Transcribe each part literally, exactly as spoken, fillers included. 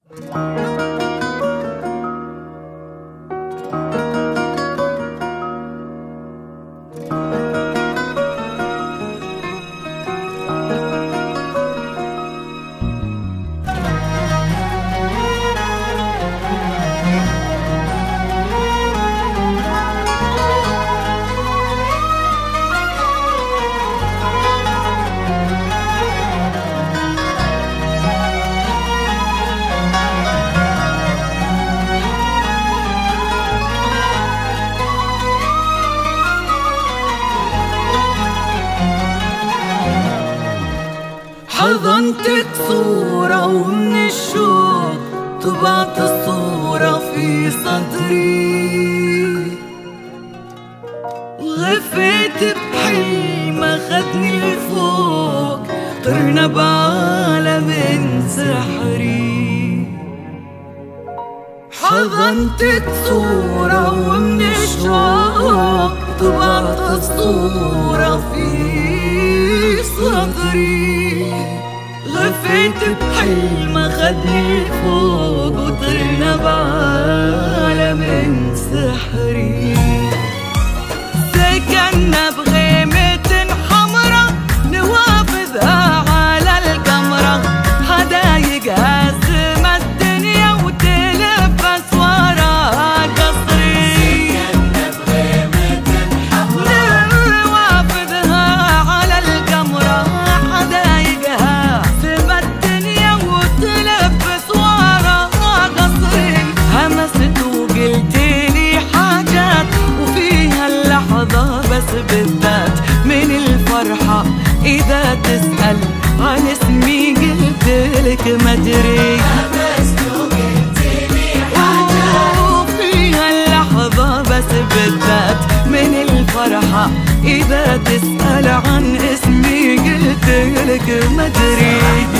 حضنتك صورة ومن الشوق طبعت الصورة في صدري، وغفيت بحلم أخدني لفوق طرنا بعالم سحري. حضنتك صورة ومن الشوق طبعت الصورة في صدري، غفيت بحلم أخدني فوق وطرنا بعالم سحري. سكننا بغيمة حمرا نوافذها على القمرة، حدايقها سما الدنيا وتلفس وراها قصري. سكننا بغيمة حمرا نوافذها على القمرة، حدايقها سما الدنيا وتلفس وراها قصري. همست وقلتلي حاجات وفيها اللحظة بس بالذات من الفرحة إذا تسأل عن اسمي قلتلك مدري. همست وقلتلي حاجات وفيها اللحظة بس بالذات من الفرحة إذا تسأل عن اسمي قلتلك مدري.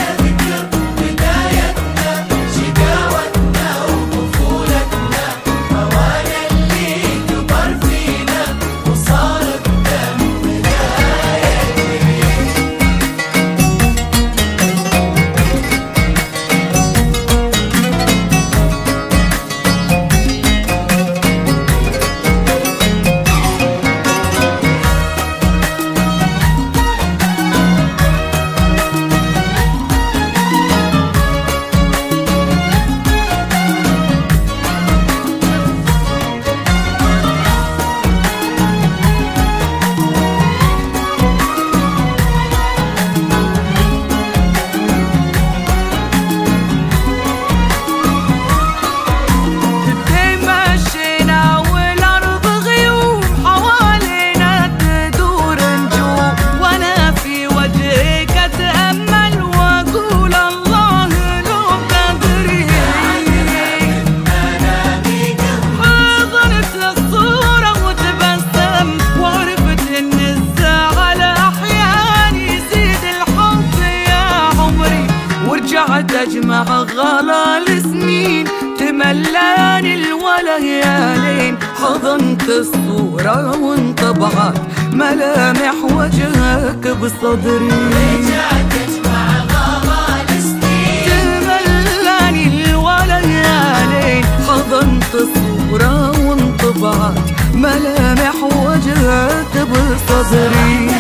رجعت أجمع غلال سنين تملاني الوليالين. حضنت الصورة وانطبعت ملامح وجهك بصدري. رجعت أجمع غلال سنين تملاني الوليالين. حضنت الصورة وانطبعت ملامح وجهك بصدري.